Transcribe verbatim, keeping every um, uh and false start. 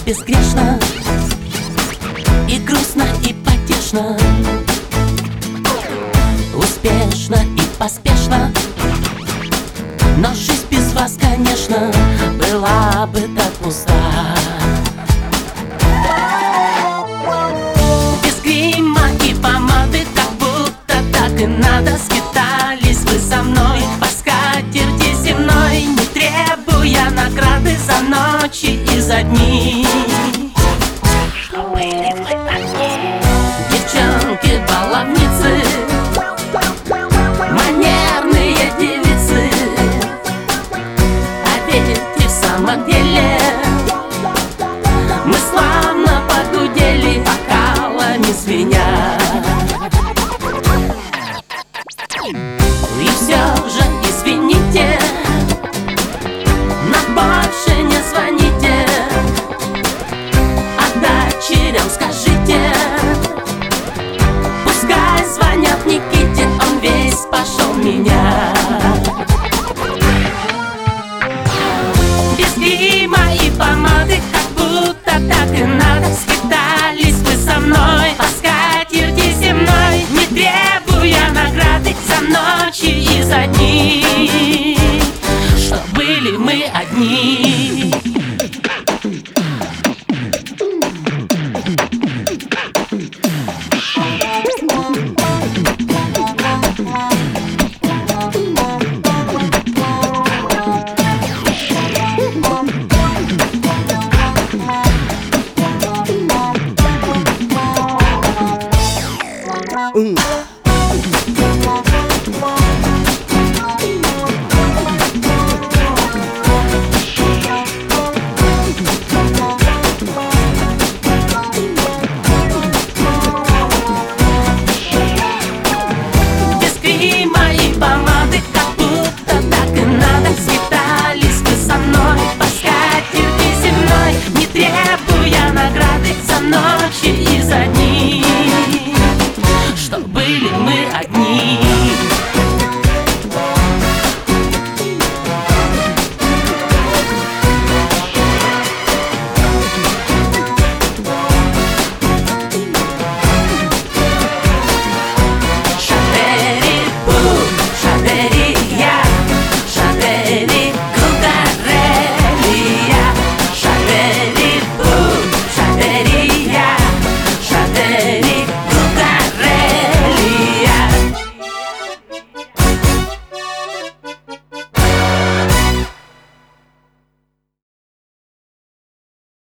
безгрешно, и грустно, и потешно, успешно и поспешно. Но жизнь без вас, конечно, была бы так пуста. Без грима и помады, как будто так и надо. Скитались вы со мной по скатерти земной, не требуя награды за ночи и за дни. Что были мы одни? Девчонки-баловницы, манерные девицы. А ведь и в самом деле мы славно погудели бокалами звеня. И все же извините, но больше не звоните, а дочерям скажите, пускай звонят Никите, он весь пошел меня. Без грима и помады, как будто так и надо. Скитались вы со мной по скатерти земной, не требуя награды за ночи и за дни. Что были мы одни.